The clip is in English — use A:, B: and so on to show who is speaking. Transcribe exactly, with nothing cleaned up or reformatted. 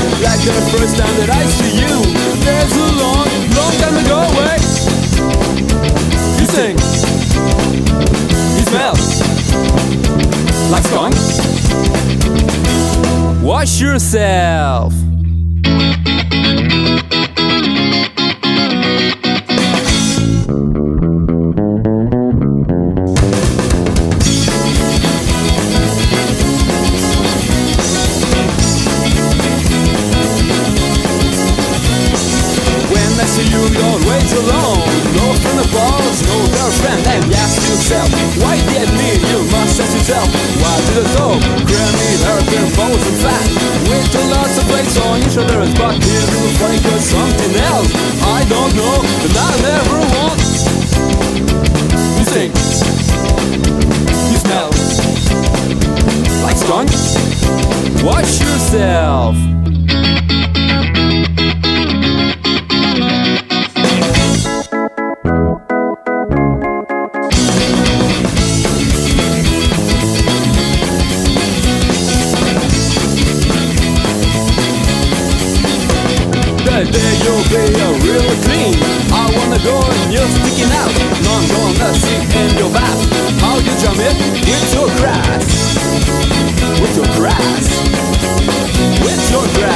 A: like the first time that I see you. There's a long, long time ago, wait. You sing, you smell like skunk. Wash yourself. You don't wait alone. No friend of balls, no girlfriend. And you ask yourself, why did me? You must ask yourself, why did it go? Grammy, hairpin, balls and fat. With a lots of plates on each other's butt. Here you will find us something else. I don't know, but I never want. You sing, you smell like skunk. Watch yourself. There you'll be a real clean. I wanna go and you're sticking out. No, I'm gonna sit in your bath. How you jump it? With your grass. With your grass. With your grass.